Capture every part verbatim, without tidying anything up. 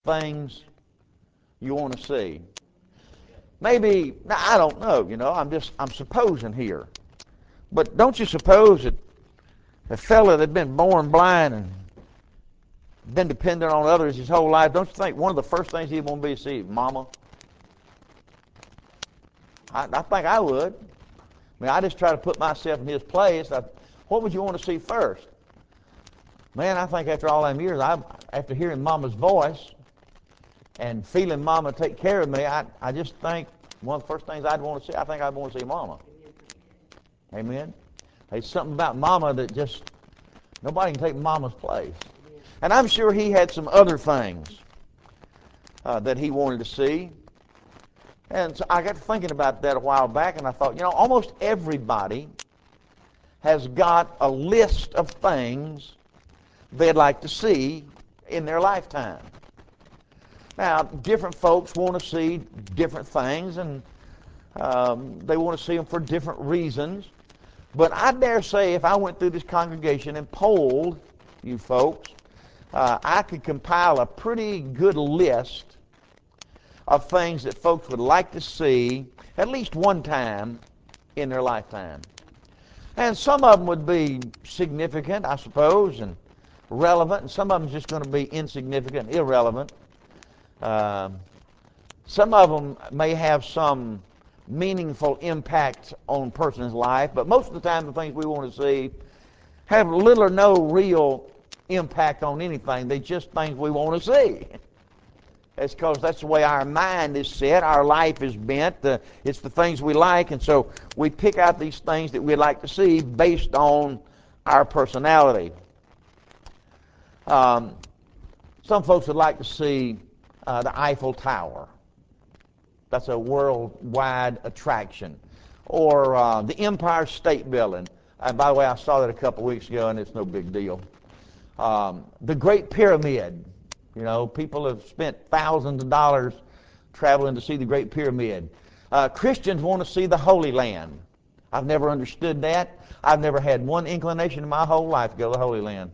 things you want to see? Maybe, now I don't know, you know, I'm just, I'm supposing here. But don't you suppose that a fella that had been born blind and been dependent on others his whole life, don't you think one of the first things he'd want to be to see is Mama? I, I think I would. I mean, I just try to put myself in his place. I, what would you want to see first? Man, I think after all them years, I, after hearing Mama's voice and feeling Mama take care of me, I, I just think one of the first things I'd want to see, I think I'd want to see Mama. Amen? There's something about Mama that just, nobody can take Mama's place. And I'm sure he had some other things uh, that he wanted to see. And so I got to thinking about that a while back, and I thought, you know, almost everybody has got a list of things they'd like to see in their lifetime. Now, different folks want to see different things, and um, they want to see them for different reasons. But I dare say if I went through this congregation and polled you folks, uh, I could compile a pretty good list of things that folks would like to see at least one time in their lifetime. And some of them would be significant, I suppose, and relevant, and some of them just going to be insignificant, irrelevant. Um, some of them may have some meaningful impact on a person's life, but most of the time the things we want to see have little or no real impact on anything. They're just things we want to see. It's because that's the way our mind is set, our life is bent. Uh, it's the things we like, and so we pick out these things that we'd like to see based on our personality. Um, some folks would like to see uh, the Eiffel Tower. That's a worldwide attraction. Or uh, the Empire State Building. And by the way, I saw that a couple weeks ago, and it's no big deal. Um, the Great Pyramid. You know, people have spent thousands of dollars traveling to see the Great Pyramid. Uh, Christians want to see the Holy Land. I've never understood that. I've never had one inclination in my whole life to go to the Holy Land.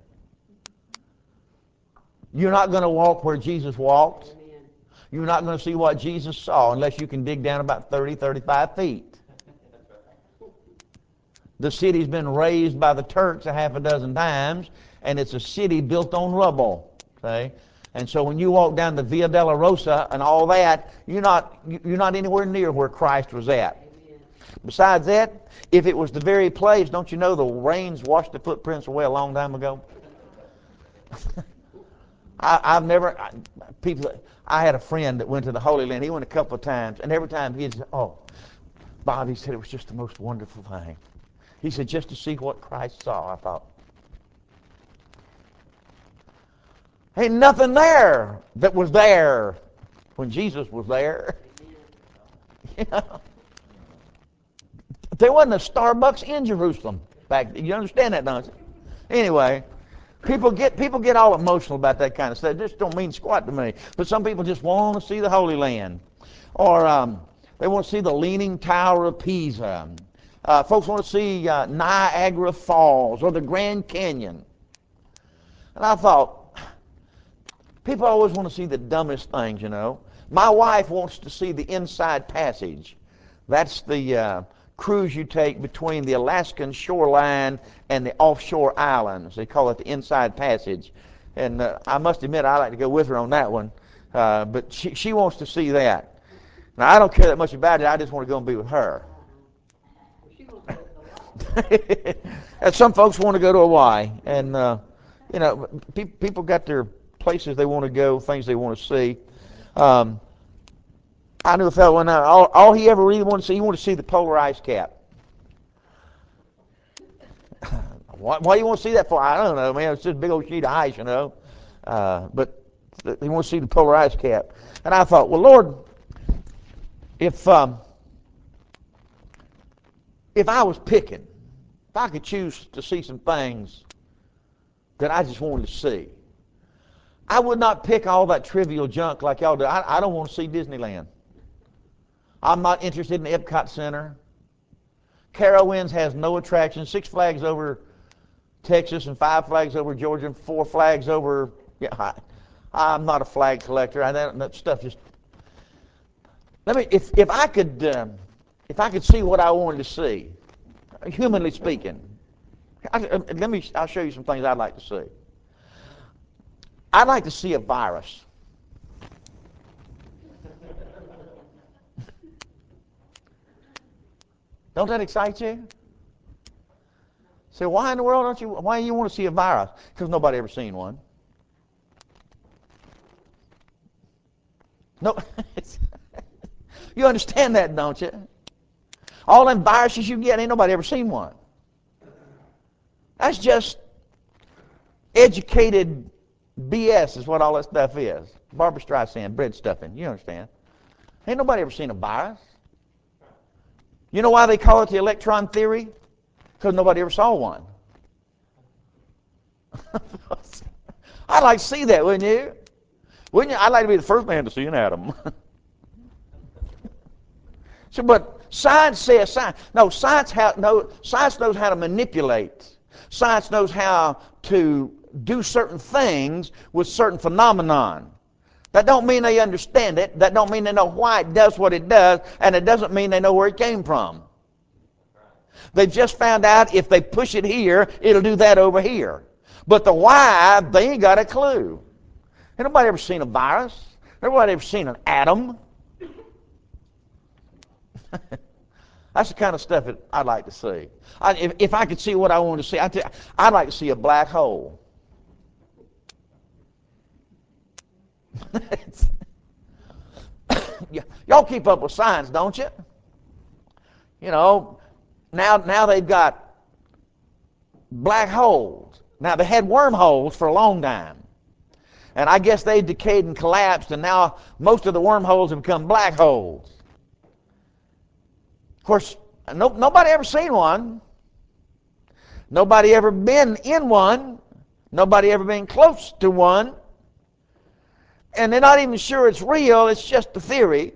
You're not going to walk where Jesus walked. You're not going to see what Jesus saw unless you can dig down about thirty, thirty-five feet. The city's been razed by the Turks a half a dozen times, and it's a city built on rubble. Okay? And so when you walk down the Via Dolorosa and all that, you're not, you're not anywhere near where Christ was at. Amen. Besides that, if it was the very place, don't you know the rains washed the footprints away a long time ago? I, I've never, I, people, I had a friend that went to the Holy Land. He went a couple of times, and every time he'd say, oh, Bob, he said it was just the most wonderful thing. He said, just to see what Christ saw. I thought, ain't nothing there that was there when Jesus was there. You know? There wasn't a Starbucks in Jerusalem back then. You understand that, don't you? Anyway, people get people get all emotional about that kind of stuff. It just don't mean squat to me. But some people just want to see the Holy Land. Or um, they want to see the Leaning Tower of Pisa. Uh, folks want to see uh, Niagara Falls or the Grand Canyon. And I thought, people always want to see the dumbest things, you know. My wife wants to see the Inside Passage. That's the uh, cruise you take between the Alaskan shoreline and the offshore islands. They call it the Inside Passage. And uh, I must admit, I like to go with her on that one. Uh, but she, she wants to see that. Now, I don't care that much about it. I just want to go and be with her. And some folks want to go to Hawaii. And, uh, you know, pe- people got their places they want to go, things they want to see. Um, I knew a fellow one night, all, all he ever really wanted to see, he wanted to see the polar ice cap. Why, why do you want to see that for? I don't know, man. It's just a big old sheet of ice, you know. Uh, but he wants to see the polar ice cap. And I thought, well, Lord, if um, if I was picking, if I could choose to see some things that I just wanted to see, I would not pick all that trivial junk like y'all do. I, I don't want to see Disneyland. I'm not interested in the Epcot Center. Carowinds has no attraction. Six Flags over Texas and Five Flags over Georgia and Four Flags over... Yeah, I, I'm not a flag collector. I that, that stuff just. Let me. If if I could, um, if I could see what I wanted to see, humanly speaking, I, let me. I'll show you some things I'd like to see. I'd like to see a virus. Don't that excite you? Say, why in the world don't you? Why do you want to see a virus? Because nobody ever seen one. No, you understand that, don't you? All them viruses you get, ain't nobody ever seen one. That's just educated B S is what all that stuff is. Barbra Streisand, bread stuffing. You understand? Ain't nobody ever seen a virus. You know why they call it the electron theory? Because nobody ever saw one. I'd like to see that, wouldn't you? Wouldn't you? I'd like to be the first man to see an atom. So, but science says science. No, science how, no, science knows how to manipulate. Science knows how to do certain things with certain phenomenon. That don't mean they understand it. That don't mean they know why it does what it does, and it doesn't mean they know where it came from. They've just found out if they push it here, it'll do that over here. But the why, they ain't got a clue. Ain't nobody ever seen a virus. Nobody ever seen an atom. That's the kind of stuff that I'd like to see. I, if, if I could see what I wanted to see, I'd, I'd like to see a black hole. Y'all keep up with science, don't you? You know, now now they've got black holes. Now they had wormholes for a long time. And I guess they decayed and collapsed, and now most of the wormholes have become black holes. Of course, no, nobody ever seen one. Nobody ever been in one. Nobody ever been close to one. And they're not even sure it's real, it's just a theory.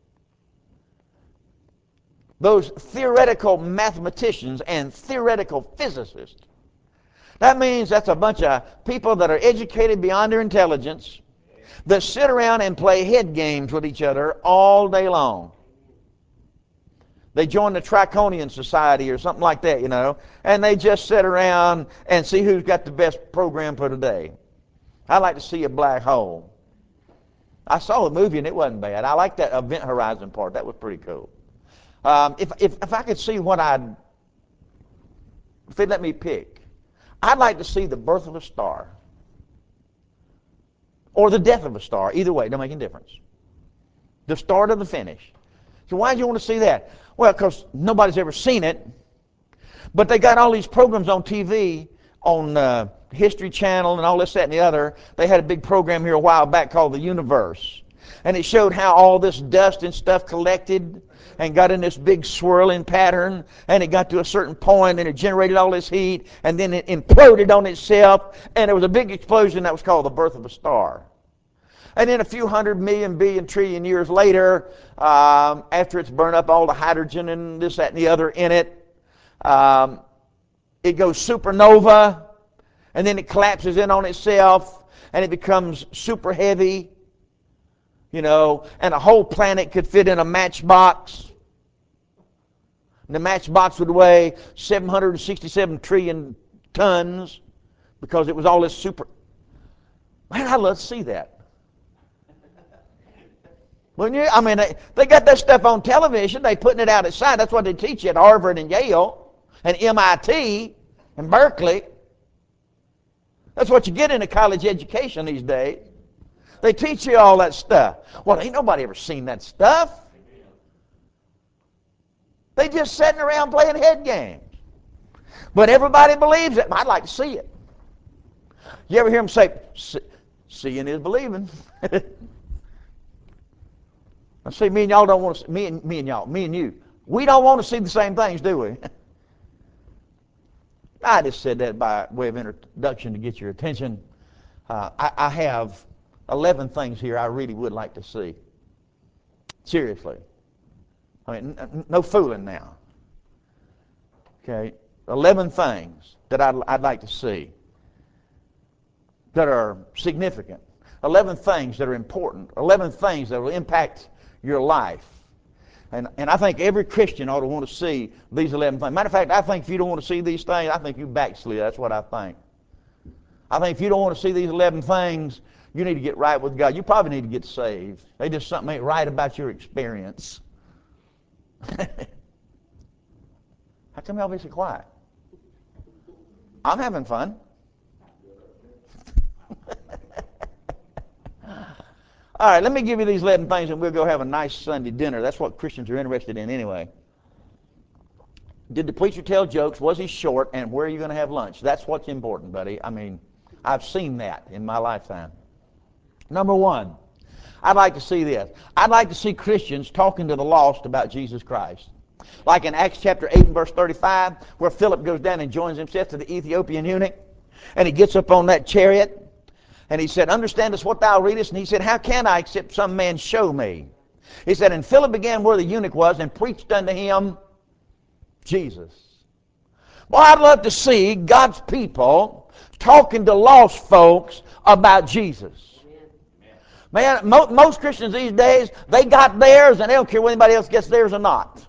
Those theoretical mathematicians and theoretical physicists, that means that's a bunch of people that are educated beyond their intelligence that sit around and play head games with each other all day long. They join the Triconian Society or something like that, you know, and they just sit around and see who's got the best program for today. I'd like to see a black hole. I saw a movie and it wasn't bad. I like that Event Horizon part. That was pretty cool. Um, if, if, if I could see what I'd, if they'd let me pick, I'd like to see the birth of a star or the death of a star. Either way, don't make any difference. The start or the finish. So why do you want to see that? Well, because nobody's ever seen it, but they got all these programs on T V, on uh, History Channel and all this, that, and the other. They had a big program here a while back called The Universe. And it showed how all this dust and stuff collected and got in this big swirling pattern, and it got to a certain point and it generated all this heat, and then it imploded on itself, and there was a big explosion that was called the birth of a star. And then a few hundred million, billion, trillion years later, um, after it's burned up all the hydrogen and this, that, and the other in it, um, it goes supernova, and then it collapses in on itself, and it becomes super heavy, you know, and a whole planet could fit in a matchbox. And the matchbox would weigh seven hundred sixty-seven trillion tons because it was all this super... Man, I'd love to see that. Wouldn't you? I mean, they, they got that stuff on television. They putting it out at sight. That's what they teach you at Harvard and Yale and M I T and Berkeley. That's what you get in a college education these days. They teach you all that stuff. Well, ain't nobody ever seen that stuff. They just sitting around playing head games. But everybody believes it. I'd like to see it. You ever hear them say, seeing is believing? I see, me and y'all don't want to see, me and, me and y'all, me and you, we don't want to see the same things, do we? I just said that by way of introduction to get your attention. Uh, I, I have eleven things here I really would like to see. Seriously. I mean, n- no fooling now. Okay, eleven things that I'd, I'd like to see that are significant. eleven things that are important, eleven things that will impact your life. And, and I think every Christian ought to want to see these eleven things. Matter of fact, I think if you don't want to see these things, I think you backslid. That's what I think. I think if you don't want to see these eleven things, you need to get right with God. You probably need to get saved. They just something ain't right about your experience. How come y'all be so quiet? I'm having fun. All right, let me give you these eleven things and we'll go have a nice Sunday dinner. That's what Christians are interested in anyway. Did the preacher tell jokes? Was he short? And where are you going to have lunch? That's what's important, buddy. I mean, I've seen that in my lifetime. Number one, I'd like to see this. I'd like to see Christians talking to the lost about Jesus Christ. Like in Acts chapter eight and verse thirty-five, where Philip goes down and joins himself to the Ethiopian eunuch, and he gets up on that chariot, and he said, understandest what thou readest? And he said, how can I except some man show me? He said, and Philip began where the eunuch was and preached unto him Jesus. Well, I'd love to see God's people talking to lost folks about Jesus. Man, mo- most Christians these days, they got theirs and they don't care whether anybody else gets theirs or not.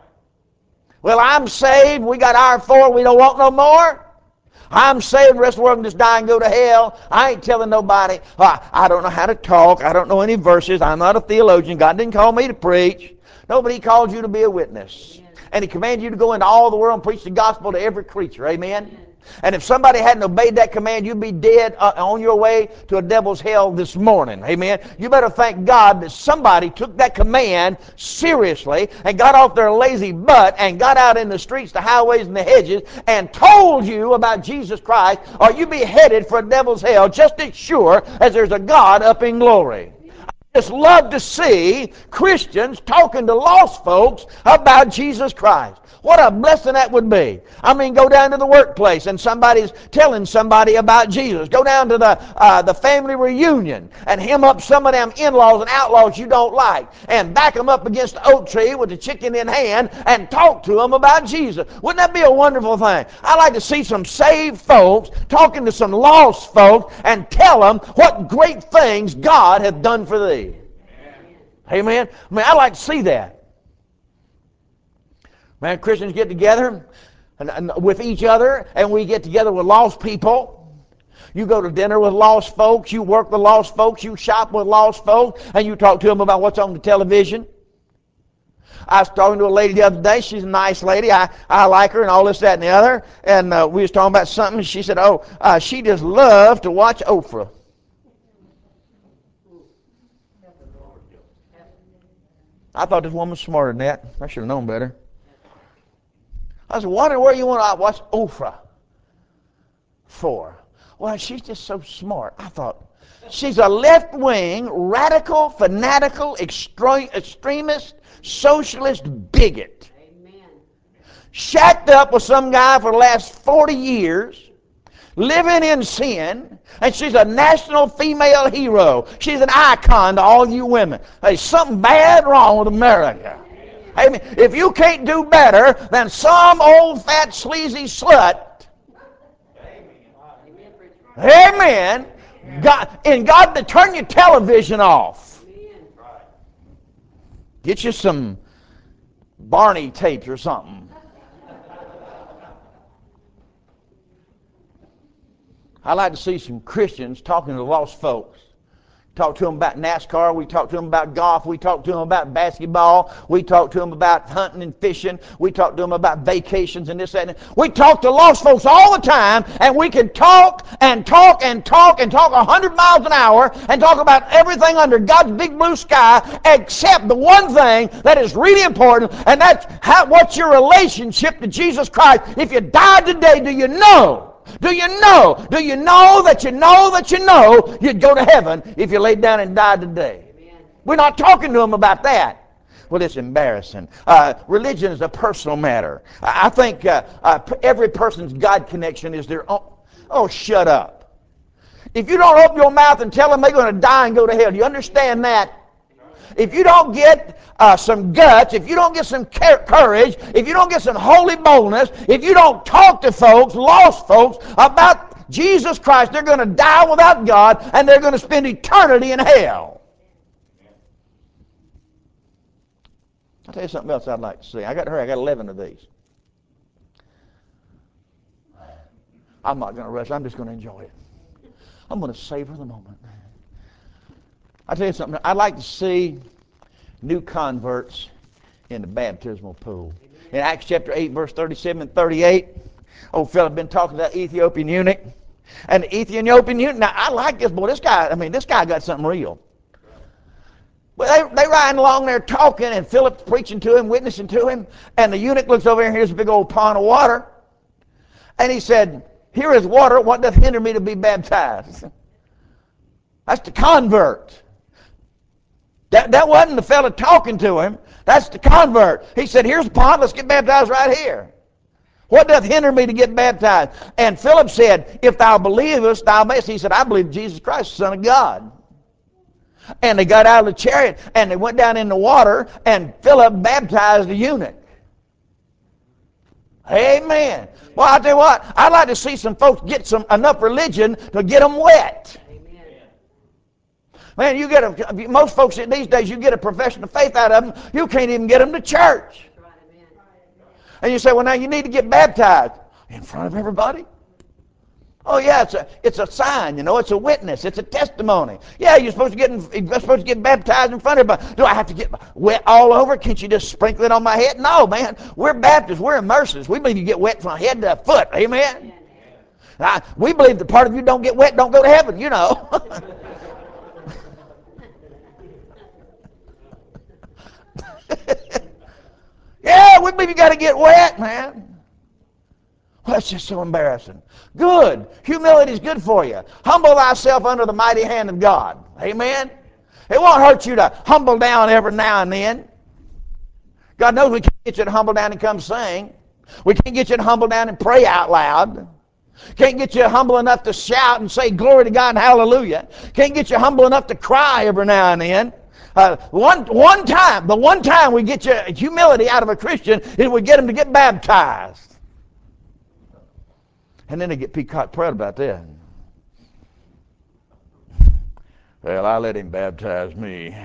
Well, I'm saved, we got our four, we don't want no more. I'm saved, the rest of the world can just die and go to hell. I ain't telling nobody. Oh, I don't know how to talk. I don't know any verses. I'm not a theologian. God didn't call me to preach. Nobody called you to be a witness. And He commanded you to go into all the world and preach the gospel to every creature. Amen? And if somebody hadn't obeyed that command, you'd be dead uh, on your way to a devil's hell this morning. Amen? You better thank God that somebody took that command seriously and got off their lazy butt and got out in the streets, the highways, and the hedges and told you about Jesus Christ, or you'd be headed for a devil's hell just as sure as there's a God up in glory. I just love to see Christians talking to lost folks about Jesus Christ. What a blessing that would be. I mean, go down to the workplace and somebody's telling somebody about Jesus. Go down to the uh, the family reunion and hem up some of them in-laws and outlaws you don't like and back them up against the oak tree with the chicken in hand and talk to them about Jesus. Wouldn't that be a wonderful thing? I'd like to see some saved folks talking to some lost folks and tell them what great things God hath done for thee. Amen. I mean, I'd like to see that. Man, Christians get together and, and with each other, and we get together with lost people. You go to dinner with lost folks, you work with lost folks, you shop with lost folks, and you talk to them about what's on the television. I was talking to a lady the other day. She's a nice lady. I, I like her and all this, that, and the other. And uh, we was talking about something. She said, oh, uh, she just loved to watch Oprah. I thought this woman was smarter than that. I should have known better. I was wondering where you want to watch Oprah for. Well, she's just so smart. I thought, she's a left-wing, radical, fanatical, extre- extremist, socialist bigot. Amen. Shacked up with some guy for the last forty years, living in sin, and she's a national female hero. She's an icon to all you women. There's something bad wrong with America. Amen. If you can't do better than some old fat sleazy slut, amen, God, in God to turn your television off. Get you some Barney tapes or something. I like to see some Christians talking to lost folks. Talk to them about NASCAR. We talk to them about golf. We talk to them about basketball. We talk to them about hunting and fishing. We talk to them about vacations and this, that, and that. We talk to lost folks all the time, and we can talk and talk and talk and talk one hundred miles an hour and talk about everything under God's big blue sky except the one thing that is really important, and that's how, what's your relationship to Jesus Christ. If you died today, do you know? Do you know? Do you know that you know that you know you'd go to heaven if you laid down and died today? Amen. We're not talking to them about that. Well, it's embarrassing. Uh, religion is a personal matter. I think uh, uh, every person's God connection is their own. Oh, shut up. If you don't open your mouth and tell them they're going to die and go to hell, do you understand that? If you don't get uh, some guts, if you don't get some courage, if you don't get some holy boldness, if you don't talk to folks, lost folks, about Jesus Christ, they're going to die without God, and they're going to spend eternity in hell. I'll tell you something else I'd like to see. I got to hurry. I got eleven of these. I'm not going to rush. I'm just going to enjoy it. I'm going to savor the moment. I'll tell you something. I'd like to see new converts in the baptismal pool. In Acts chapter eight, verse thirty-seven and thirty-eight, old fella been talking to that Ethiopian eunuch. And the Ethiopian eunuch, now I like this boy. This guy, I mean, this guy got something real. But they, they riding along there talking, and Philip's preaching to him, witnessing to him, and the eunuch looks over here, and here's a big old pond of water. And he said, here is water, what doth hinder me to be baptized? That's the convert. That, that wasn't the fella talking to him. That's the convert. He said, here's the pond, let's get baptized right here. What doth hinder me to get baptized? And Philip said, if thou believest, thou mayest. He said, I believe Jesus Christ, the Son of God. And they got out of the chariot, and they went down in the water, and Philip baptized the eunuch. Amen. Well, I'll tell you what, I'd like to see some folks get some enough religion to get them wet. Man, you get a, most folks these days, you get a profession of faith out of them, you can't even get them to church. And you say, well, now you need to get baptized. In front of everybody? Oh, yeah, it's a, it's a sign, you know, it's a witness, it's a testimony. Yeah, you're supposed to get in, you're supposed to get baptized in front of everybody. Do I have to get wet all over? Can't you just sprinkle it on my head? No, man, we're Baptists, we're immersives. We believe you get wet from head to foot, amen? I, we believe the part of you don't get wet, don't go to heaven, you know. Yeah, we believe you got to get wet, man. Well, that's just so embarrassing. Good. Humility is good for you. Humble thyself under the mighty hand of God. Amen? It won't hurt you to humble down every now and then. God knows we can't get you to humble down and come sing. We can't get you to humble down and pray out loud. Can't get you humble enough to shout and say glory to God and hallelujah. Can't get you humble enough to cry every now and then. Uh, one, one time, the one time we get you humility out of a Christian is we get them to get baptized. And then they get peacock proud about that. Well, I let him baptize me.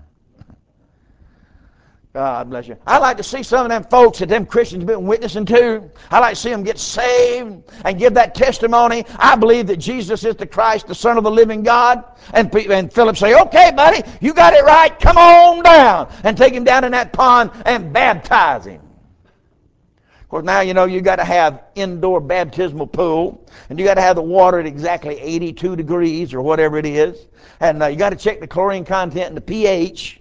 God bless you. I like to see some of them folks that them Christians have been witnessing to. I like to see them get saved and give that testimony. I believe that Jesus is the Christ, the Son of the living God. And, and Philip say, okay, buddy, you got it right. Come on down. And take him down in that pond and baptize him. Of course, now you know you got to have indoor baptismal pool, and you got to have the water at exactly eighty-two degrees or whatever it is, and uh, you got to check the chlorine content and the pH.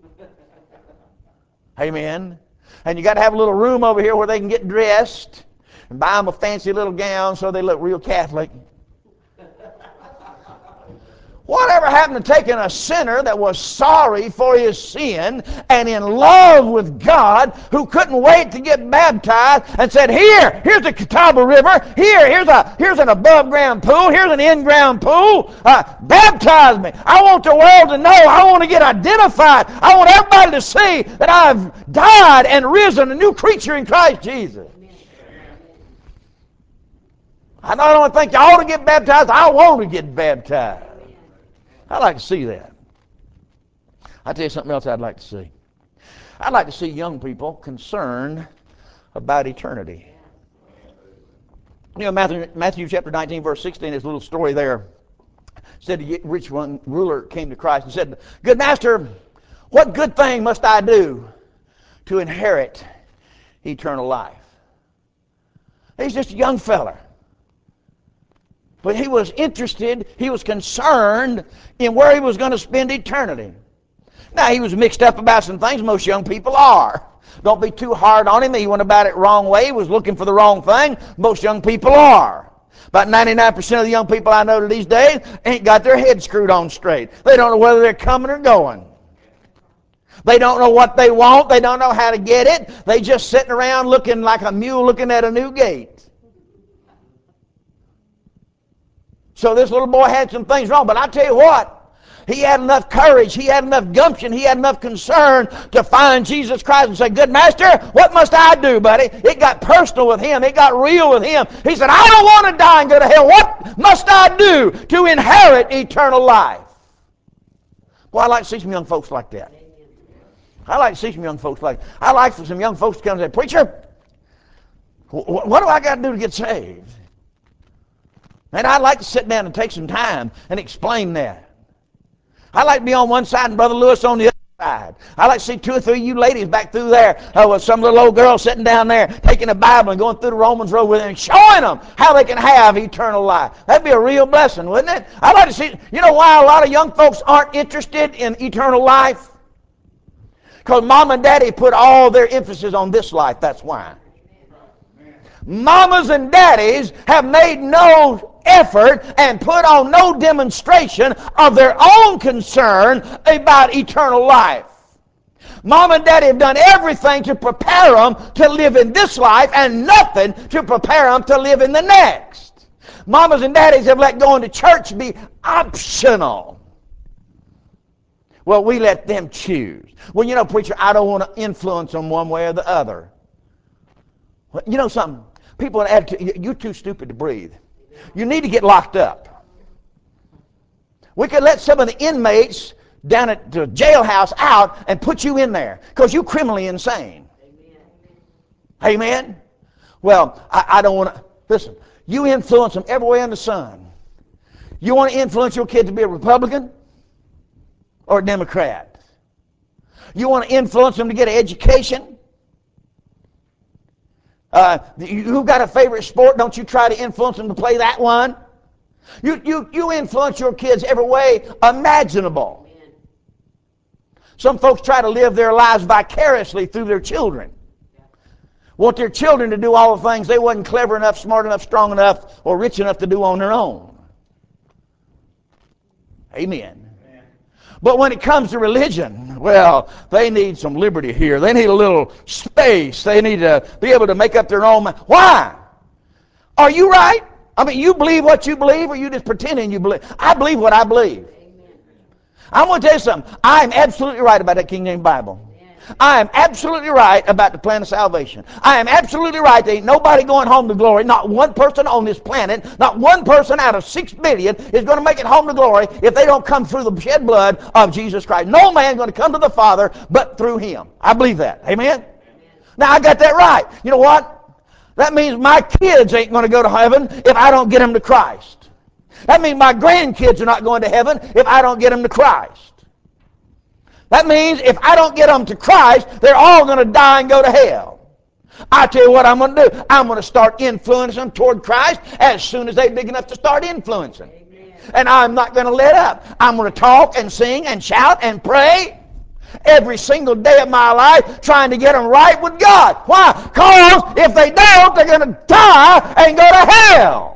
Amen. And you got to have a little room over here where they can get dressed and buy them a fancy little gown so they look real Catholic. Whatever happened to taking a sinner that was sorry for his sin and in love with God, who couldn't wait to get baptized, and said, here, here's the Catawba River, here, here's a here's an above ground pool, here's an in ground pool, uh, baptize me. I want the world to know, I want to get identified, I want everybody to see that I've died and risen, a new creature in Christ Jesus. I not only think you ought to get baptized, I want to get baptized. I'd like to see that. I'll tell you something else I'd like to see. I'd like to see young people concerned about eternity. You know, Matthew, Matthew chapter nineteen, verse sixteen, there's a little story there. Said the rich one ruler came to Christ and said, good master, what good thing must I do to inherit eternal life? He's just a young fella. But he was interested, he was concerned in where he was going to spend eternity. Now, he was mixed up about some things most young people are. Don't be too hard on him. He went about it wrong way. He was looking for the wrong thing. Most young people are. About ninety-nine percent of the young people I know these days ain't got their head screwed on straight. They don't know whether they're coming or going. They don't know what they want. They don't know how to get it. They just sitting around looking like a mule looking at a new gate. So this little boy had some things wrong. But I tell you what, he had enough courage, he had enough gumption, he had enough concern to find Jesus Christ and say, good master, what must I do, buddy? It got personal with him. It got real with him. He said, I don't want to die and go to hell. What must I do to inherit eternal life? Well, I like to see some young folks like that. I like to see some young folks like that. I like for some young folks to come and say, preacher, what do I got to do to get saved? And I'd like to sit down and take some time and explain that. I like to be on one side and Brother Lewis on the other side. I like to see two or three of you ladies back through there uh, with some little old girl sitting down there taking a Bible and going through the Romans Road with them and showing them how they can have eternal life. That'd be a real blessing, wouldn't it? I'd like to see, you know why a lot of young folks aren't interested in eternal life? Because mom and daddy put all their emphasis on this life, that's why. Mamas and daddies have made no effort and put on no demonstration of their own concern about eternal life. Mom and daddy have done everything to prepare them to live in this life and nothing to prepare them to live in the next. Mamas and daddies have let going to church be optional. Well, we let them choose. Well, you know, preacher, I don't want to influence them one way or the other. Well, you know something? People in attitude, you're too stupid to breathe. You need to get locked up. We could let some of the inmates down at the jailhouse out and put you in there because you're criminally insane. Amen? Amen? Well, I, I don't want to, listen, you influence them every way in the sun. You want to influence your kid to be a Republican or a Democrat? You want to influence them to get an education? Uh, you got a favorite sport? Don't you try to influence them to play that one? You, you, you influence your kids every way imaginable. Some folks try to live their lives vicariously through their children. Want their children to do all the things they wasn't clever enough, smart enough, strong enough, or rich enough to do on their own. Amen. But when it comes to religion, well, they need some liberty here. They need a little space. They need to be able to make up their own mind. Why? Are you right? I mean, you believe what you believe, or you just pretending you believe? I believe what I believe. Amen. I'm going to tell you something. I am absolutely right about that King James Bible. I am absolutely right about the plan of salvation. I am absolutely right. There ain't nobody going home to glory. Not one person on this planet, not one person out of six billion is going to make it home to glory if they don't come through the shed blood of Jesus Christ. No man is going to come to the Father but through him. I believe that. Amen? Amen? Now, I got that right. You know what? That means my kids ain't going to go to heaven if I don't get them to Christ. That means my grandkids are not going to heaven if I don't get them to Christ. That means if I don't get them to Christ, they're all going to die and go to hell. I tell you what I'm going to do. I'm going to start influencing them toward Christ as soon as they're big enough to start influencing. Amen. And I'm not going to let up. I'm going to talk and sing and shout and pray every single day of my life trying to get them right with God. Why? Because if they don't, they're going to die and go to hell.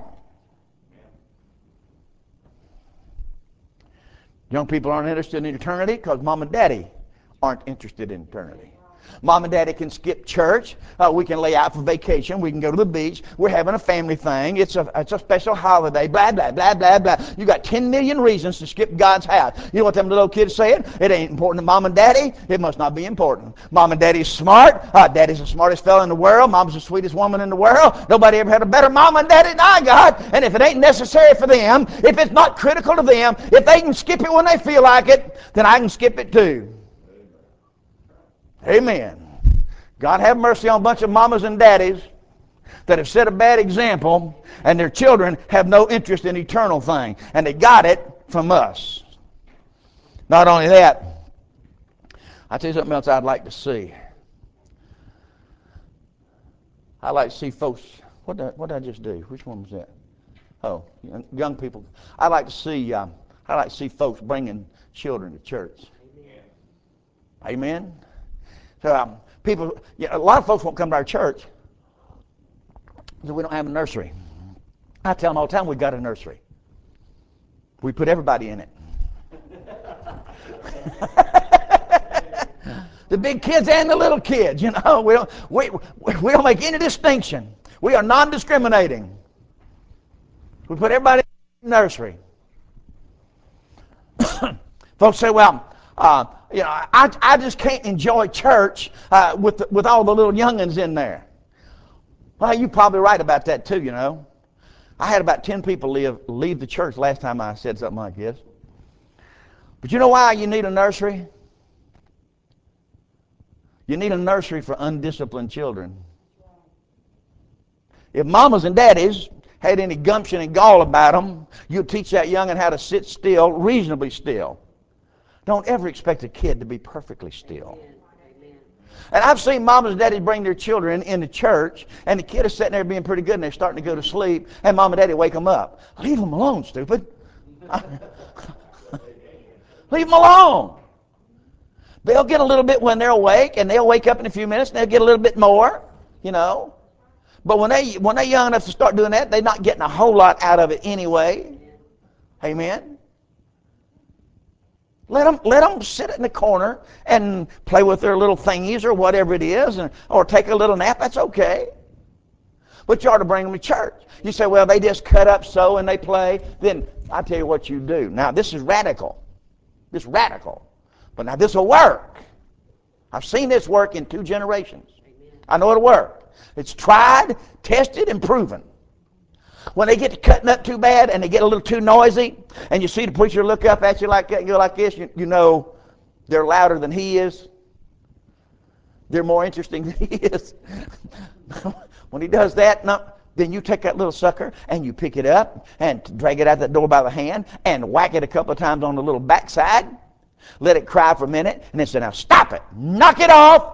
Young people aren't interested in eternity because mom and daddy aren't interested in eternity. Mom and daddy can skip church. Uh, we can lay out for vacation. We can go to the beach. We're having a family thing. It's a, it's a special holiday. Blah, blah, blah, blah, blah. You got ten million reasons to skip God's house. You know what them little kids saying? It ain't important to mom and daddy. It must not be important. Mom and daddy's smart. Uh, daddy's the smartest fellow in the world. Mom's the sweetest woman in the world. Nobody ever had a better mom and daddy than I got. And if it ain't necessary for them, if it's not critical to them, if they can skip it when they feel like it, then I can skip it too. Amen. God have mercy on a bunch of mamas and daddies that have set a bad example and their children have no interest in eternal thing. And they got it from us. Not only that, I'll tell you something else I'd like to see. I'd like to see folks, what did I, what did I just do? Which one was that? Oh, young people. I'd like to see, um, I'd like to see folks bringing children to church. Amen. Amen. So um, people, you know, a lot of folks won't come to our church because we don't have a nursery. I tell them all the time, we've got a nursery. We put everybody in it. The big kids and the little kids, you know. We don't, we, we don't make any distinction. We are non-discriminating. We put everybody in the nursery. Folks say, well, uh, you know, I, I just can't enjoy church uh, with, the, with all the little youngins in there. Well, you're probably right about that too, you know. I had about ten people leave, leave the church last time I said something like this. But you know why you need a nursery? You need a nursery for undisciplined children. If mamas and daddies had any gumption and gall about them, you'd teach that youngin' how to sit still, reasonably still. Don't ever expect a kid to be perfectly still. And I've seen mamas and daddies bring their children into church, and the kid is sitting there being pretty good, and they're starting to go to sleep, and mom and daddy wake them up. Leave them alone, stupid. Leave them alone. They'll get a little bit when they're awake, and they'll wake up in a few minutes, and they'll get a little bit more, you know. But when, they, when they're young enough to start doing that, they're not getting a whole lot out of it anyway. Amen. Let them, let them sit in the corner and play with their little thingies or whatever it is, and, or take a little nap. That's okay. But you ought to bring them to church. You say, well, they just cut up so and they play. Then I tell you what you do. Now, this is radical. This is radical. But now this will work. I've seen this work in two generations. I know it'll work. It's tried, tested, and proven. When they get to cutting up too bad and they get a little too noisy, and you see the preacher look up at you like that, and go like this, you, you know they're louder than he is. They're more interesting than he is. When he does that, no, then you take that little sucker and you pick it up and drag it out that door by the hand and whack it a couple of times on the little backside. Let it cry for a minute, and then say, now stop it. Knock it off.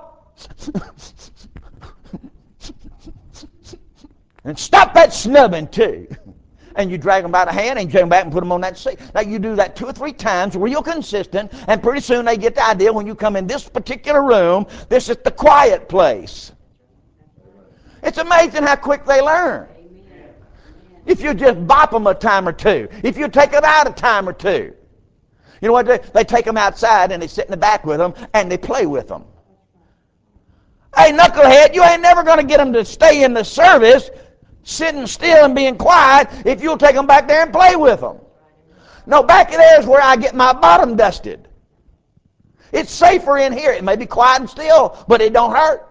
And stop that snubbing too. And you drag them by the hand and you take them back and put them on that seat. Now you do that two or three times, real consistent, and pretty soon they get the idea when you come in this particular room, this is the quiet place. It's amazing how quick they learn. If you just bop them a time or two. If you take them out a time or two. You know what they, they take them outside and they sit in the back with them and they play with them. Hey, knucklehead, you ain't never going to get them to stay in the service sitting still and being quiet if you'll take them back there and play with them. No, back there is where I get my bottom dusted. It's safer in here. It may be quiet and still, but it don't hurt.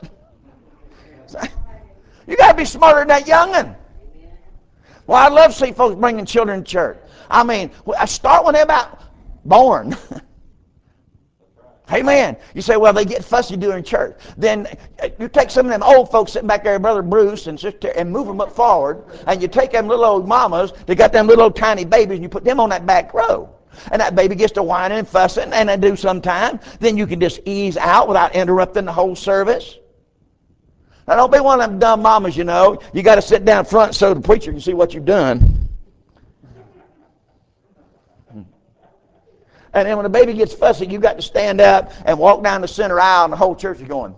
You got to be smarter than that young'un. Well, I love to see folks bringing children to church. I mean, I start when they're about born. Amen. You say, well, they get fussy during church. Then you take some of them old folks sitting back there, Brother Bruce, and sister, and move them up forward, and you take them little old mamas that got them little old tiny babies, and you put them on that back row. And that baby gets to whining and fussing, and they do sometime. Then you can just ease out without interrupting the whole service. Now, don't be one of them dumb mamas, you know. You got to sit down front so the preacher can see what you've done. And then when the baby gets fussy, you've got to stand up and walk down the center aisle, and the whole church is going,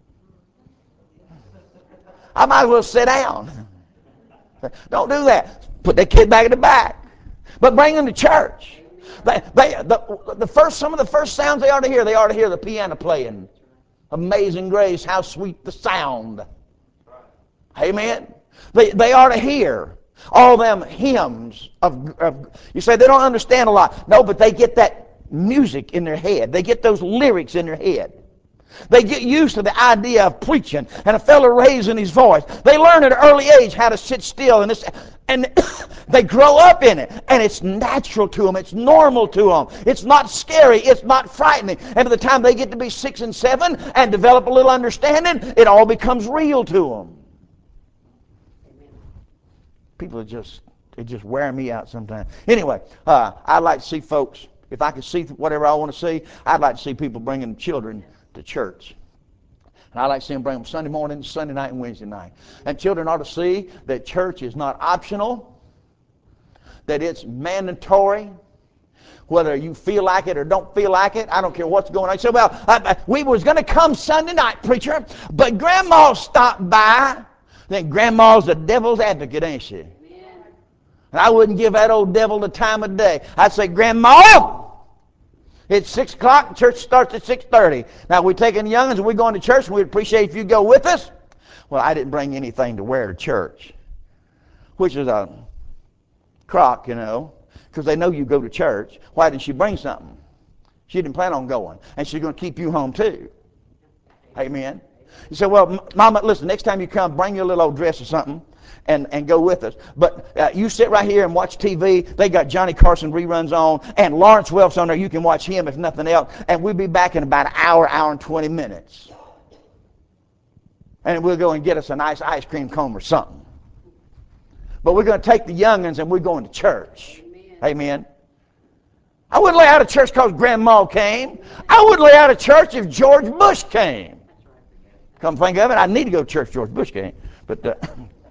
I might as well sit down. Don't do that. Put that kid back in the back. But bring them to church. They, they, the, the first, some of the first sounds they ought to hear, they ought to hear the piano playing. Amazing Grace, how sweet the sound. Amen. They, they ought to hear all them hymns of, of, you say they don't understand a lot. No, but they get that music in their head. They get those lyrics in their head. They get used to the idea of preaching and a fellow raising his voice. They learn at an early age how to sit still, and, this, and they grow up in it. And it's natural to them. It's normal to them. It's not scary. It's not frightening. And by the time they get to be six and seven and develop a little understanding, it all becomes real to them. People are just, they just wear me out sometimes. Anyway, uh, I'd like to see folks, if I could see whatever I want to see, I'd like to see people bringing children to church. And I'd like to see them bring them Sunday morning, Sunday night, and Wednesday night. And children ought to see that church is not optional, that it's mandatory. Whether you feel like it or don't feel like it, I don't care what's going on. You say, well, I, I, we was going to come Sunday night, preacher, but Grandma stopped by. Then Grandma's the devil's advocate, ain't she? Amen. And I wouldn't give that old devil the time of day. I'd say, Grandma, it's six o'clock, church starts at six thirty. Now, we're taking the youngins and we're going to church, and we'd appreciate if you go with us. Well, I didn't bring anything to wear to church, which is a crock, you know, because they know you go to church. Why didn't she bring something? She didn't plan on going. And she's going to keep you home too. Amen. You say, well, Mama, listen, next time you come, bring your little old dress or something and, and go with us. But uh, you sit right here and watch T V. They got Johnny Carson reruns on and Lawrence Welk's on there. You can watch him if nothing else. And we'll be back in about an hour, hour and twenty minutes. And we'll go and get us a nice ice cream cone or something. But we're going to take the youngins and we're going to church. Amen. Amen. I wouldn't lay out of church because Grandma came. I wouldn't lay out of church if George Bush came. Come think of it, I need to go to church if George Bush came. But uh,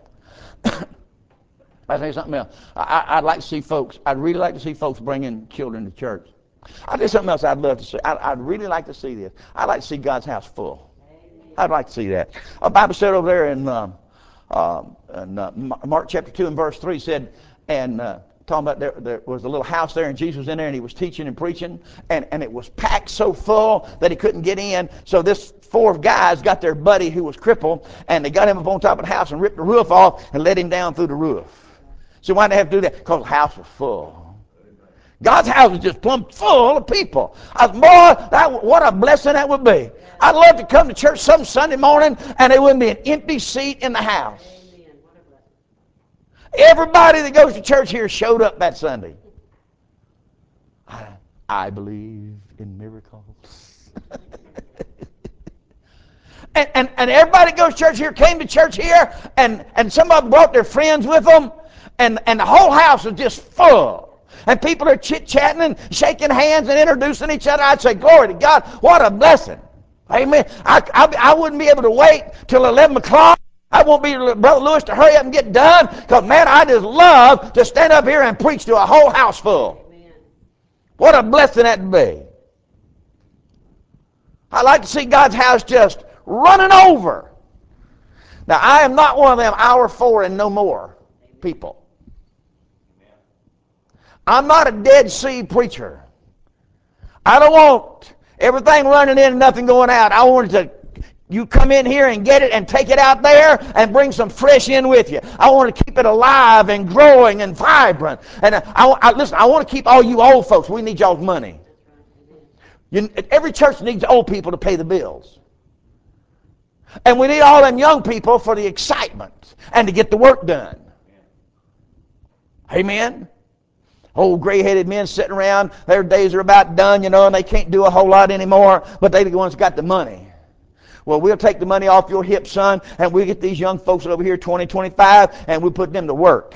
I'll tell you something else. I, I'd like to see folks, I'd really like to see folks bringing children to church. I'll tell you something else I'd love to see. I'd, I'd really like to see this. I'd like to see God's house full. I'd like to see that. A Bible said over there in, um, uh, in uh, Mark chapter two and verse three said, and uh, talking about there, there was a little house there and Jesus was in there and he was teaching and preaching and, and it was packed so full that he couldn't get in. So this four guys got their buddy who was crippled and they got him up on top of the house and ripped the roof off and let him down through the roof. So why did they have to do that? Because the house was full. God's house was just plumb full of people. I was, boy, that, what a blessing that would be. I'd love to come to church some Sunday morning and there wouldn't be an empty seat in the house. Everybody that goes to church here showed up that Sunday. I, I believe in miracles. and, and, and everybody that goes to church here came to church here, and, and some of them brought their friends with them, and, and the whole house was just full. And people are chit-chatting and shaking hands and introducing each other. I'd say, glory to God, what a blessing. Amen. I, I, I wouldn't be able to wait till eleven o'clock. I won't be Brother Lewis to hurry up and get done because, man, I just love to stand up here and preach to a whole house full. Amen. What a blessing that would be. I like to see God's house just running over. Now, I am not one of them hour four and no more people. I'm not a Dead Sea preacher. I don't want everything running in and nothing going out. I want it to You come in here and get it and take it out there and bring some fresh in with you. I want to keep it alive and growing and vibrant. And I, I, listen, I want to keep all you old folks. We need y'all's money. You, every church needs old people to pay the bills. And we need all them young people for the excitement and to get the work done. Amen? Old gray-headed men sitting around, their days are about done, you know, and they can't do a whole lot anymore, but they're the ones that got the money. Well, we'll take the money off your hip, son, and we'll get these young folks over here, twenty, twenty-five, and we'll put them to work.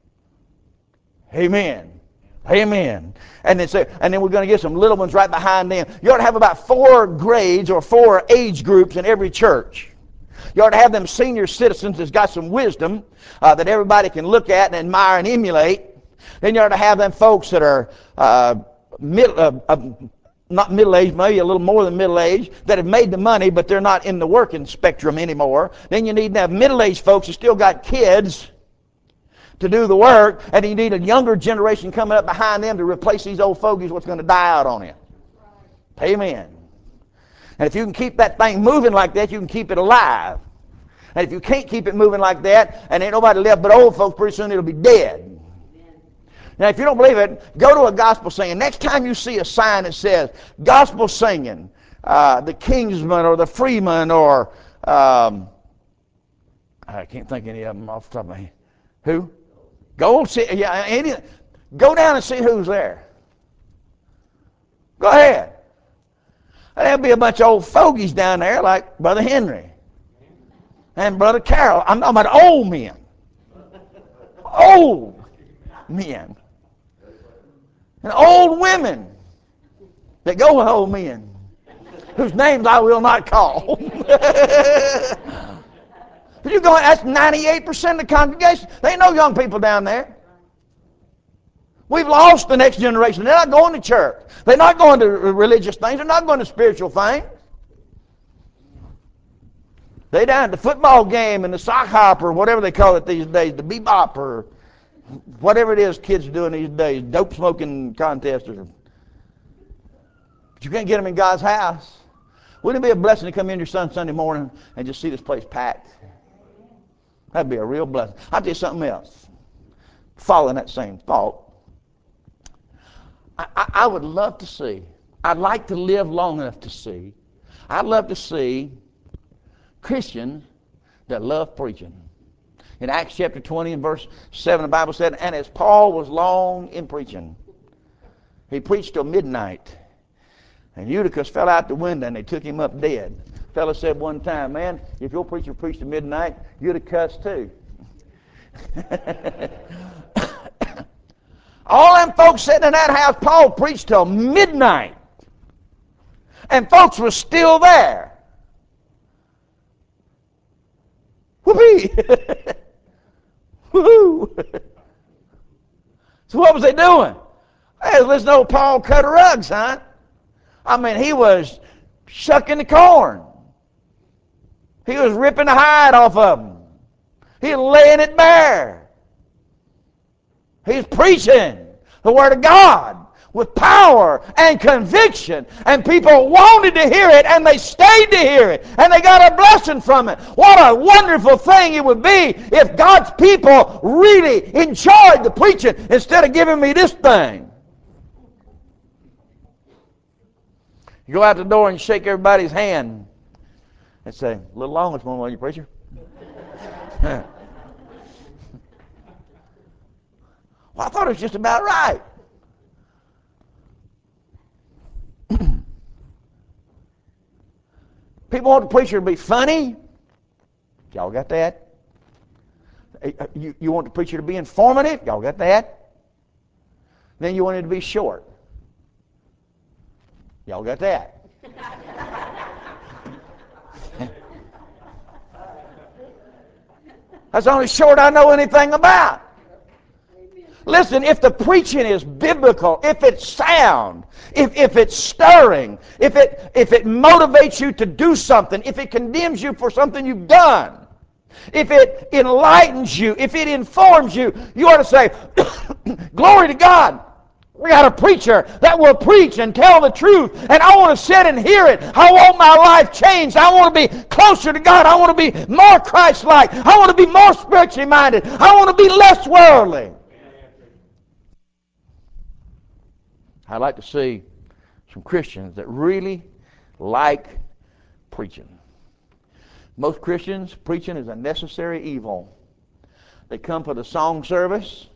Amen. Amen. And then, say, and then we're going to get some little ones right behind them. You ought to have about four grades or four age groups in every church. You ought to have them senior citizens that's got some wisdom uh, that everybody can look at and admire and emulate. Then you ought to have them folks that are uh, middle, uh, uh, not middle-aged, maybe a little more than middle-aged, that have made the money, but they're not in the working spectrum anymore. Then you need to have middle-aged folks who still got kids to do the work, and you need a younger generation coming up behind them to replace these old fogies what's going to die out on you. Amen. And if you can keep that thing moving like that, you can keep it alive. And if you can't keep it moving like that, and ain't nobody left but old folks, pretty soon it'll be dead. Now, if you don't believe it, go to a gospel singing. Next time you see a sign that says gospel singing, uh, the Kingsmen or the Freeman or um, I can't think of any of them off the top of my head. Who? Go see, yeah, any, go down and see who's there. Go ahead. There'll be a bunch of old fogies down there like Brother Henry and Brother Carroll. I'm talking about old men. Old men. And old women that go with old men, whose names I will not call. You go, that's ninety-eight percent of the congregation. There ain't no young people down there. We've lost the next generation. They're not going to church. They're not going to religious things. They're not going to spiritual things. They down at the football game and the sock hop or whatever they call it these days, the bebop or whatever it is kids are doing these days, dope smoking contests. Or, but you can't get them in God's house. Wouldn't it be a blessing to come in your son Sunday morning and just see this place packed? That'd be a real blessing. I'll tell you something else. Following that same thought, I, I, I would love to see I'd like to live long enough to see, I'd love to see Christians that love preaching. In Acts chapter twenty and verse seven, the Bible said, and as Paul was long in preaching, he preached till midnight. And Eutychus fell out the window and they took him up dead. The fellow said one time, man, if your preacher preached at midnight, you'd have cussed too. All them folks sitting in that house, Paul preached till midnight. And folks were still there. Whoopee! Woohoo! So what was they doing? Hey, let's know Paul cut rugs, huh? I mean, he was shucking the corn. He was ripping the hide off of them. He was laying it bare. He was preaching the Word of God with power and conviction, and people wanted to hear it, and they stayed to hear it, and they got a blessing from it. What a wonderful thing it would be if God's people really enjoyed the preaching instead of giving me this thing. You go out the door and shake everybody's hand and say, a little long this morning, will you, preacher? Well, I thought it was just about right. People want the preacher to be funny. Y'all got that? You, you want the preacher to be informative. Y'all got that? Then you want it to be short. Y'all got that? That's the only short I know anything about. Listen, if the preaching is biblical, if it's sound, if, if it's stirring, if it, if it motivates you to do something, if it condemns you for something you've done, if it enlightens you, if it informs you, you ought to say, glory to God. We got a preacher that will preach and tell the truth, and I want to sit and hear it. I want my life changed. I want to be closer to God. I want to be more Christ-like. I want to be more spiritually minded. I want to be less worldly. I'd like to see some Christians that really like preaching. Most Christians, preaching is a necessary evil. They come for the song service,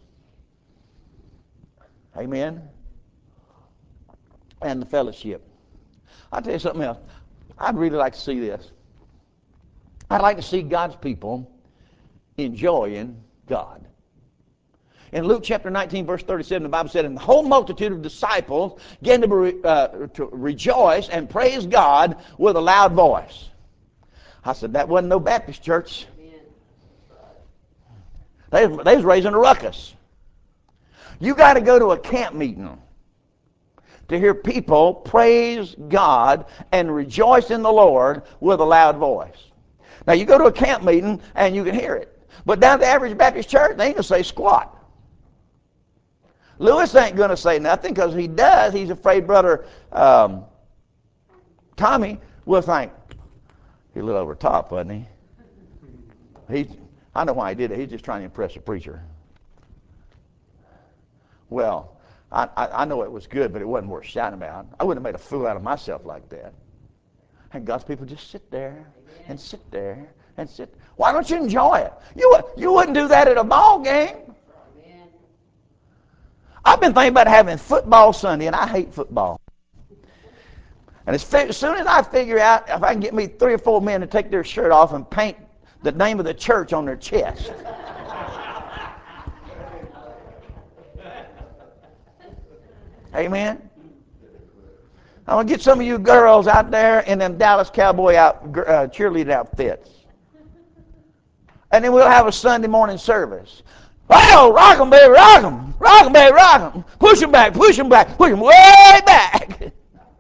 amen, and the fellowship. I'll tell you something else. I'd really like to see this. I'd like to see God's people enjoying God. In Luke chapter nineteen, verse thirty-seven, the Bible said, and the whole multitude of disciples began to, re, uh, to rejoice and praise God with a loud voice. I said, that wasn't no Baptist church. They, they was raising a ruckus. You got to go to a camp meeting to hear people praise God and rejoice in the Lord with a loud voice. Now, you go to a camp meeting and you can hear it. But down at the average Baptist church, they ain't going to say squat. Lewis ain't going to say nothing because he does. He's afraid Brother um, Tommy will think, he's a little over top, wasn't he? He, I know why he did it. He's just trying to impress the preacher. Well, I, I, I know it was good, but it wasn't worth shouting about. I wouldn't have made a fool out of myself like that. And God's people just sit there and sit there and sit. Why don't you enjoy it? You, you wouldn't do that at a ball game. I've been thinking about having football Sunday, and I hate football. And as, as soon as I figure out if I can get me three or four men to take their shirt off and paint the name of the church on their chest. Amen? I'm going to get some of you girls out there in them Dallas Cowboy out, uh, cheerleading outfits. And then we'll have a Sunday morning service. Oh, rock 'em, baby, rock 'em. Rock 'em, baby, rock 'em. Push 'em back, push 'em back, push 'em way back.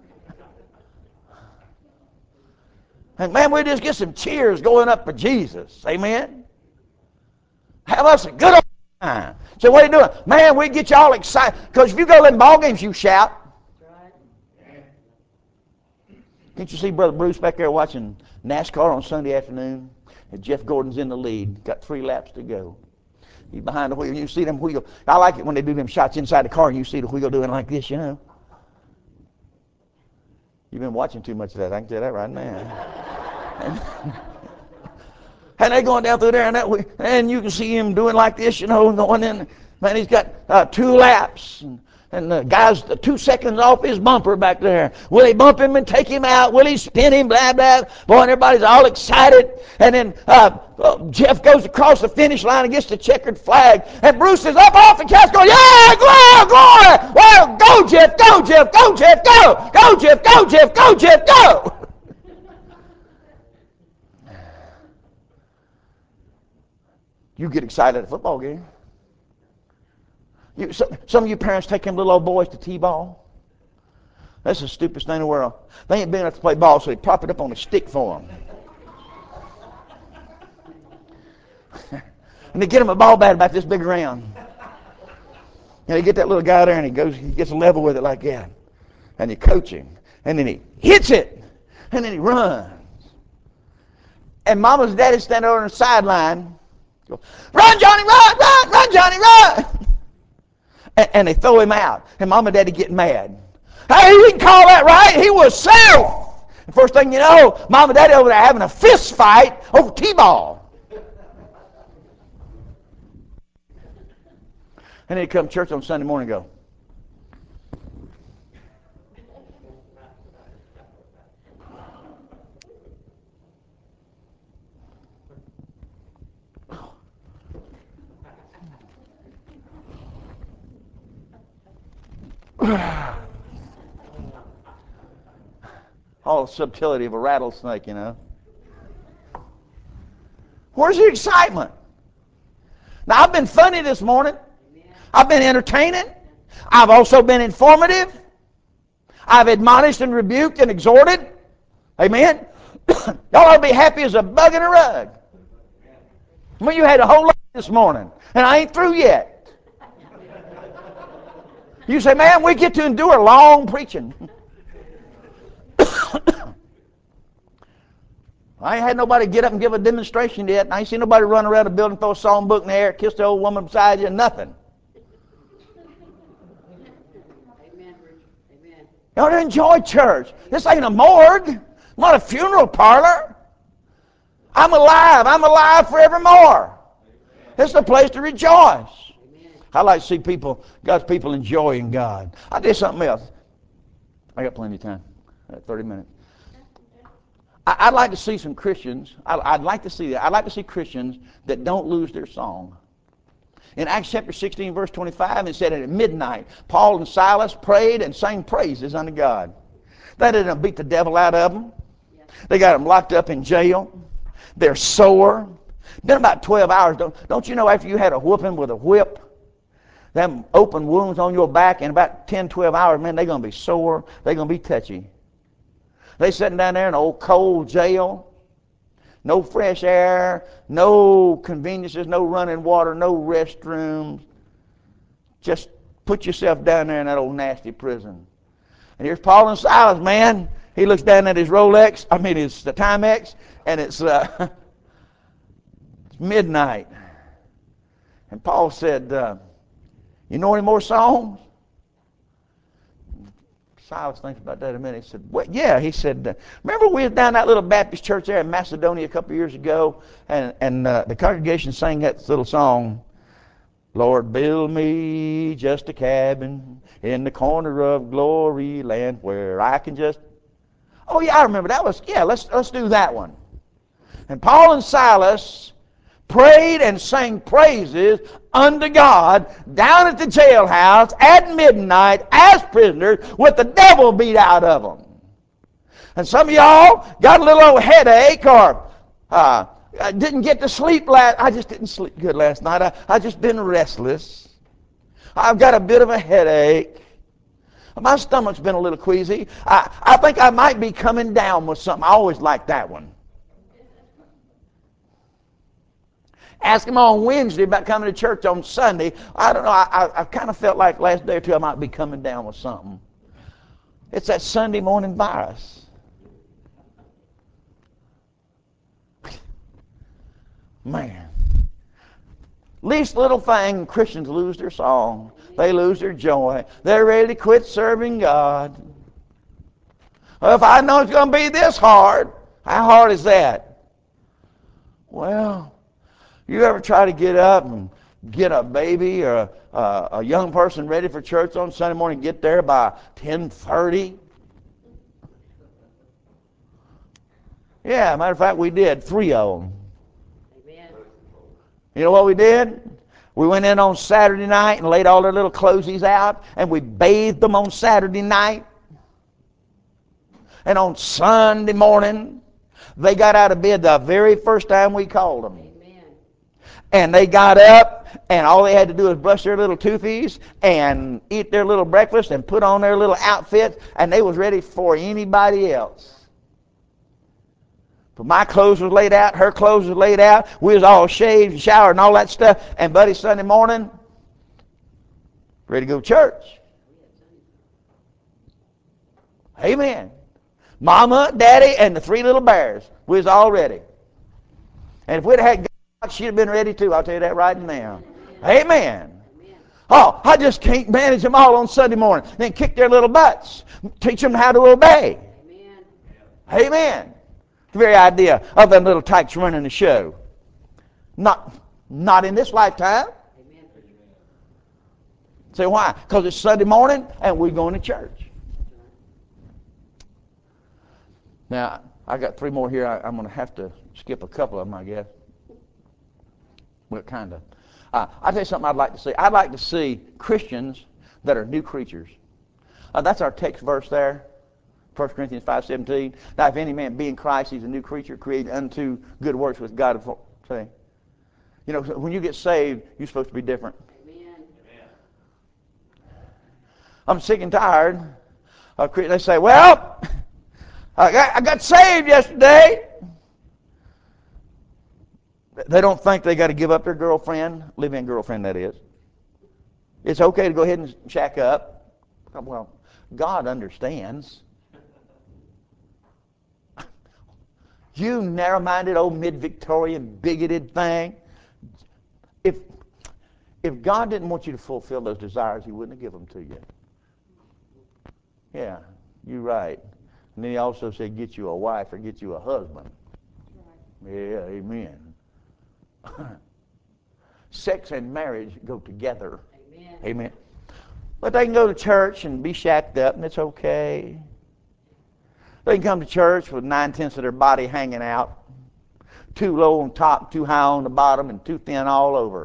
And man, we just get some cheers going up for Jesus. Amen? Have us a good old time. So what are you doing? Man, we get you all excited. Because if you go to ball games, you shout. Can't you see Brother Bruce back there watching NASCAR on Sunday afternoon? And Jeff Gordon's in the lead. Got three laps to go. He's behind the wheel. You see them wheel. I like it when they do them shots inside the car and you see the wheel doing like this, you know. You've been watching too much of that. I can tell that right now. and, and they're going down through there, and that way, and you can see him doing like this, you know, going in. Man, he's got uh, two laps, and, and the guy's two seconds off his bumper back there. Will he bump him and take him out? Will he spin him? Blah, blah. Boy, and everybody's all excited. And then uh, uh, Jeff goes across the finish line and gets the checkered flag. And Bruce is up off the couch going, yeah, glory, glory. Well, go, Jeff, go, Jeff, go, Jeff, go. Go, Jeff, go, Jeff, go, Jeff, go. You get excited at a football game. You, some, some of you parents take them little old boys to T-ball. That's the stupidest thing in the world. They ain't big enough to play ball, so they prop it up on a stick for them. And they get them a ball bat about this big around. And they get that little guy there, and he goes, he gets level with it like that. And you coach him. And then he hits it. And then he runs. And mama's and daddy stand over on the sideline. Go, run, Johnny, run, run, run, Johnny, run. And, and they throw him out. And mom and daddy get mad. Hey, he didn't call that right. He was safe. The first thing you know, mom and daddy over there having a fist fight over T-ball. And they come to church on Sunday morning and go, all the subtlety of a rattlesnake, you know. Where's the excitement? Now, I've been funny this morning. I've been entertaining. I've also been informative. I've admonished and rebuked and exhorted. Amen? Y'all ought to be happy as a bug in a rug. Well, you had a whole lot this morning, and I ain't through yet. You say, man, we get to endure long preaching. I ain't had nobody get up and give a demonstration yet. I ain't seen nobody run around the building, throw a psalm book in the air, kiss the old woman beside you, nothing. Amen, Richard. Amen. You ought to enjoy church. This ain't a morgue, not a funeral parlor. I'm alive. I'm alive forevermore. It's a place to rejoice. I like to see people, God's people enjoying God. I did something else. I got plenty of time. I got thirty minutes. I'd like to see some Christians. I'd like to see that. I'd like to see Christians that don't lose their song. In Acts chapter sixteen, verse twenty-five, it said at midnight, Paul and Silas prayed and sang praises unto God. That didn't beat the devil out of them. They got them locked up in jail. They're sore. Been about twelve hours. Don't, don't you know after you had a whooping with a whip, them open wounds on your back, in about ten, twelve hours, man, they're going to be sore. They're going to be touchy. They sitting down there in an old cold jail. No fresh air, no conveniences, no running water, no restrooms. Just put yourself down there in that old nasty prison. And here's Paul and Silas, man. He looks down at his Rolex, I mean his the Timex, and it's, uh, it's midnight. And Paul said, uh, you know any more songs? Silas thinks about that a minute. He said, well, yeah. He said, uh, remember we was down that little Baptist church there in Macedonia a couple of years ago, and, and uh, the congregation sang that little song, Lord, build me just a cabin in the corner of glory land where I can just... Oh, yeah, I remember. That was, yeah, let's, let's do that one. And Paul and Silas prayed and sang praises unto God down at the jailhouse at midnight as prisoners with the devil beat out of them. And some of y'all got a little old headache or uh, didn't get to sleep last I just didn't sleep good last night. I, I just been restless. I've got a bit of a headache. My stomach's been a little queasy. I, I think I might be coming down with something. I always like that one. Ask him on Wednesday about coming to church on Sunday. I don't know. I, I, I kind of felt like last day or two I might be coming down with something. It's that Sunday morning virus. Man. Least little thing, Christians lose their song. They lose their joy. They're ready to quit serving God. Well, if I know it's going to be this hard, how hard is that? Well, you ever try to get up and get a baby or a, a, a young person ready for church on Sunday morning, get there by ten thirty? Yeah, matter of fact, we did, three of them. Amen. You know what we did? We went in on Saturday night and laid all their little clothies out, and we bathed them on Saturday night. And on Sunday morning, they got out of bed the very first time we called them. Amen. And they got up, and all they had to do was brush their little toothies and eat their little breakfast and put on their little outfit, and they was ready for anybody else. But my clothes was laid out, her clothes was laid out, we was all shaved and showered and all that stuff, and buddy, Sunday morning, ready to go to church. Amen. Mama, Daddy, and the three little bears, we was all ready. And if we'd have had God, she'd have been ready too, I'll tell you that right now. Amen. Oh, I just can't manage them all on Sunday morning. Then kick their little butts. Teach them how to obey. Amen. Amen. The very idea of them little tykes running the show. Not, not in this lifetime. Amen. Say why? Because it's Sunday morning and we're going to church. Now, I got three more here. I, I'm going to have to skip a couple of them, I guess. Well, kind of. Uh, I'll tell you something I'd like to see. I'd like to see Christians that are new creatures. Uh, that's our text verse there, First Corinthians five seventeen. Now, if any man be in Christ, he's a new creature, created unto good works with God. Say, you know, when you get saved, you're supposed to be different. Amen. I'm sick and tired of Christians. They say, well, I got, I got saved yesterday. They don't think they got to give up their girlfriend, live-in girlfriend, that is. It's okay to go ahead and shack up. Well, God understands. You narrow-minded old mid-Victorian bigoted thing. If, if God didn't want you to fulfill those desires, he wouldn't have given them to you. Yeah, you're right. And then he also said, get you a wife or get you a husband. Right. Yeah, amen. Sex and marriage go together. Amen. Amen. But they can go to church and be shacked up, and it's okay. They can come to church with nine-tenths of their body hanging out, too low on top, too high on the bottom, and too thin all over.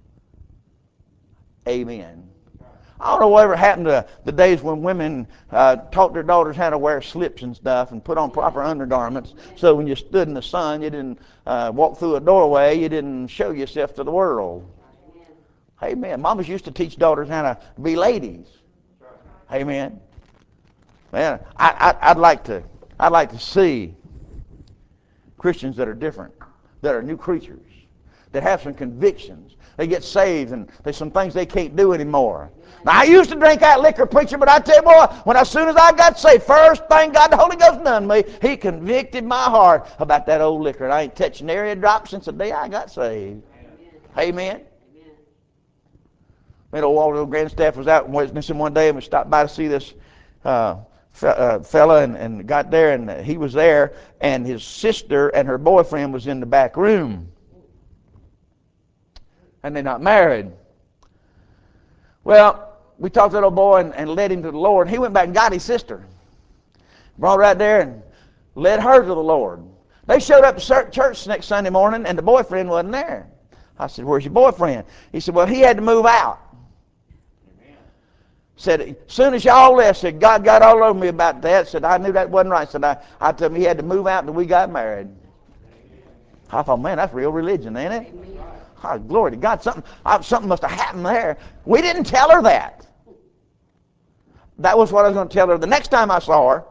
Amen. I don't know whatever happened to the days when women uh, taught their daughters how to wear slips and stuff and put on proper undergarments, so when you stood in the sun, you didn't uh, walk through a doorway, you didn't show yourself to the world. Amen. Mamas used to teach daughters how to be ladies. Amen. Man, I, I, I'd like to, I'd like to see Christians that are different, that are new creatures, that have some convictions. They get saved, and there's some things they can't do anymore. Now, I used to drink that liquor, preacher, but I tell you, boy, when as soon as I got saved, first thing God the Holy Ghost done me, he convicted my heart about that old liquor. And I ain't touched nary a drop since the day I got saved. Amen. Amen. Amen. Old Waldo Grandstaff was out in West Nixon one day, and we stopped by to see this uh, fe- uh, fella, and, and got there, and he was there, and his sister and her boyfriend was in the back room. And they're not married. Well, we talked to that old boy and, and led him to the Lord. He went back and got his sister. Brought her right there and led her to the Lord. They showed up to church next Sunday morning, and the boyfriend wasn't there. I said, where's your boyfriend? He said, well, he had to move out. Amen. Said, as soon as y'all left, said, God got all over me about that. Said, I knew that wasn't right. Said, I, I told him he had to move out until we got married. Amen. I thought, man, that's real religion, ain't it? Amen. Oh, glory to God. Something, something must have happened there. We didn't tell her that. That was what I was going to tell her the next time I saw her.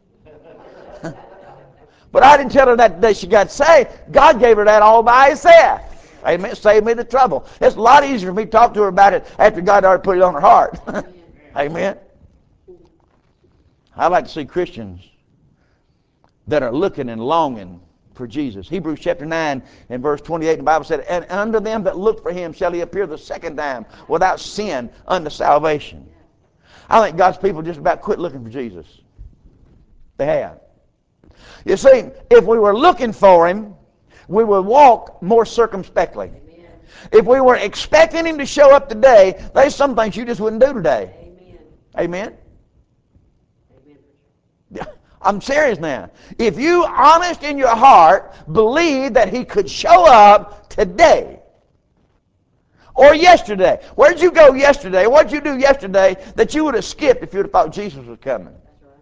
But I didn't tell her that day she got saved. God gave her that all by himself. Amen. Saved me the trouble. It's a lot easier for me to talk to her about it after God already put it on her heart. Amen. I'd like to see Christians that are looking and longing for Jesus. Hebrews chapter nine and verse twenty-eight, the Bible said, and unto them that look for him shall he appear the second time without sin unto salvation. I think God's people just about quit looking for Jesus. They have. You see, if we were looking for him, we would walk more circumspectly. Amen. If we were expecting him to show up today, there's some things you just wouldn't do today. Amen. Amen? Amen. Yeah, I'm serious now. If you, honest in your heart, believe that he could show up today or yesterday. Where'd you go yesterday? What'd you do yesterday that you would have skipped if you would have thought Jesus was coming? That's right.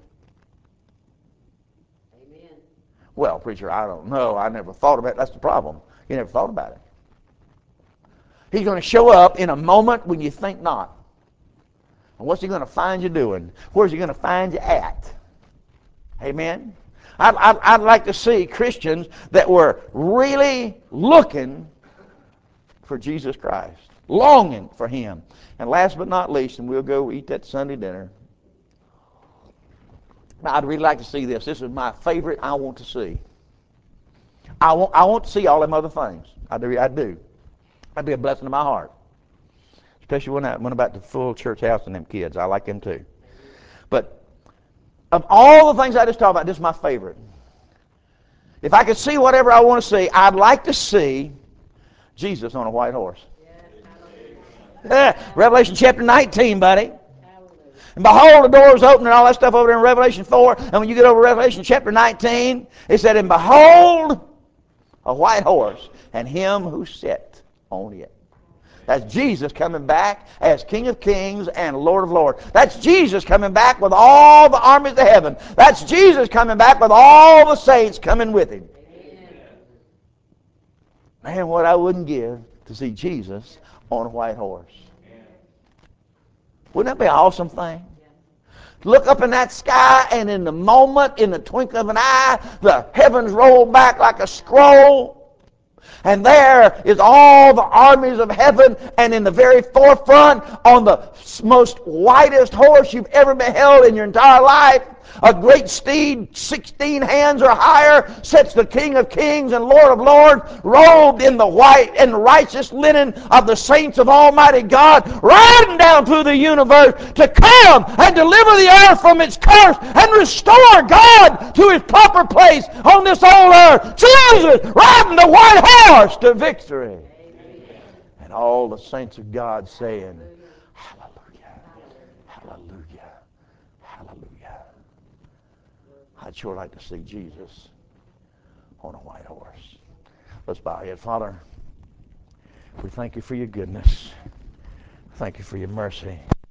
Amen. Well, preacher, I don't know. I never thought about it. That's the problem. You never thought about it. He's going to show up in a moment when you think not. And what's he going to find you doing? Where's he going to find you at? Amen? I'd, I'd, I'd like to see Christians that were really looking for Jesus Christ, longing for him. And last but not least, and we'll go eat that Sunday dinner, now, I'd really like to see this. This is my favorite I want to see. I want, I want to see all them other things. I do. I do. That'd be a blessing to my heart. Especially when I went about the full church house and them kids. I like them too. But of all the things I just talked about, this is my favorite. If I could see whatever I want to see, I'd like to see Jesus on a white horse. Yes. Revelation chapter nineteen, buddy. Hallelujah. And behold, the doors open and all that stuff over there in Revelation four. And when you get over Revelation chapter nineteen, it said, and behold, a white horse, and him who sat on it. That's Jesus coming back as King of Kings and Lord of Lords. That's Jesus coming back with all the armies of heaven. That's Jesus coming back with all the saints coming with him. Amen. Man, what I wouldn't give to see Jesus on a white horse. Wouldn't that be an awesome thing? Look up in that sky, and in the moment, in the twinkling of an eye, the heavens roll back like a scroll. And there is all the armies of heaven, and in the very forefront, on the most whitest horse you've ever beheld in your entire life, a great steed, sixteen hands or higher, sits the King of Kings and Lord of Lords, robed in the white and righteous linen of the saints of Almighty God, riding down through the universe to come and deliver the earth from its curse and restore God to his proper place on this old earth. Jesus riding the white horse to victory. Amen. And all the saints of God saying, hallelujah, hallelujah, hallelujah. I'd sure like to see Jesus on a white horse. Let's bow our head. Father, we thank you for your goodness. Thank you for your mercy.